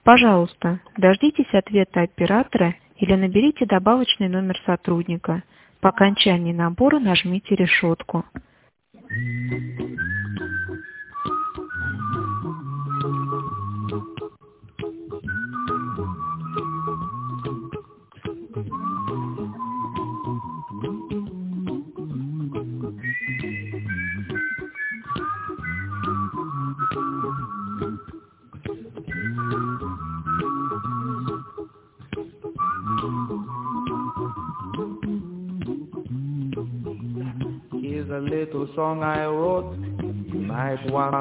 Пожалуйста, дождитесь ответа оператора или наберите добавочный номер сотрудника. По окончании набора нажмите решетку. Here's a little song I wrote. You might want